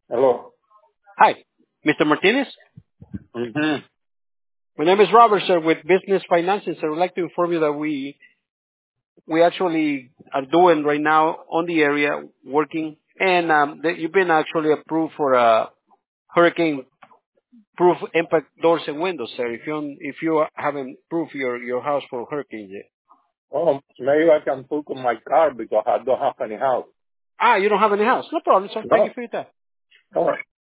Hello. Hi, Mr. Martinez. Mm-hmm. My name is Robert, sir, with Business Finances. I would like to inform you that we actually are doing right now on the area working, and that you've been actually approved for a hurricane-proof impact doors and windows, sir. If you haven't approved your house for hurricanes yet. Oh, maybe I can put on my car because I don't have any house. You don't have any house? No problem, sir. Thank you No. for your time. All right.